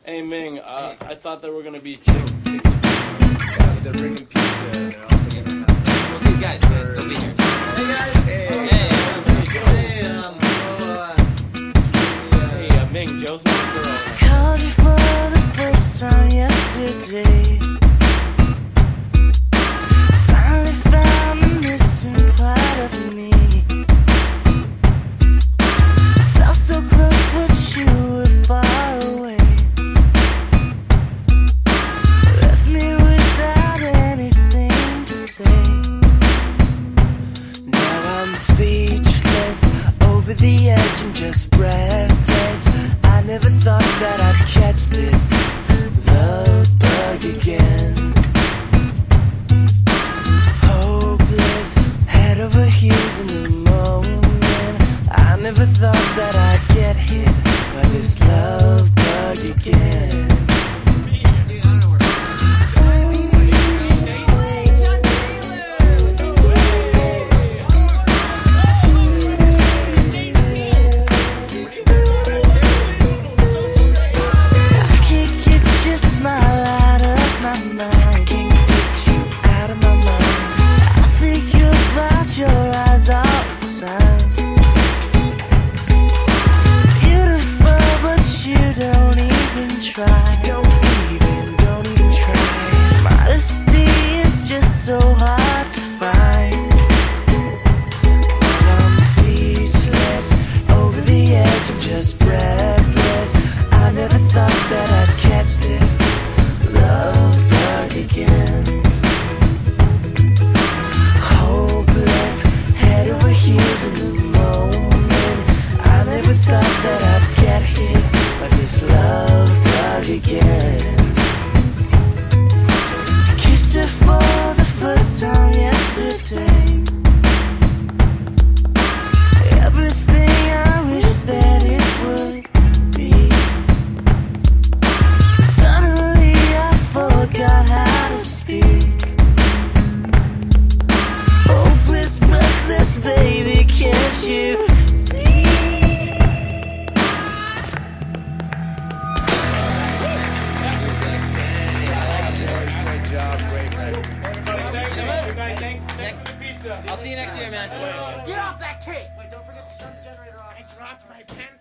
Hey Ming, I thought there were gonna be chicken. Yeah, but they're bringing pizza and they're also gonna have Okay, guys, they'll be here. Hey guys. Hey, Hey, Ming, Joe's my girl. Called you for the first time yesterday. Finally found the missing part of me. Felt so close, but you were far away. Left me without anything to say. Now I'm speechless, over the edge and just breathless. I never thought that I'd catch this love bug again. Hopeless, head over heels in the moment. I never thought that I'd get hit by this love bug again. So hard to find. When I'm speechless, over the edge, I'm just breathless. I never thought that I'd catch this love bug again. Hopeless, head over heels in the moment. I never thought that I'd get hit by this love bug again. Kissed her for the first time yesterday. Everything I wish that it would be. Suddenly I forgot how to speak. Hopeless, breathless, baby, can't you see? great job, great night. Thanks for the pizza. I'll see you next year, man. Get off that cake! Wait, don't forget to turn the generator off. I dropped my pen.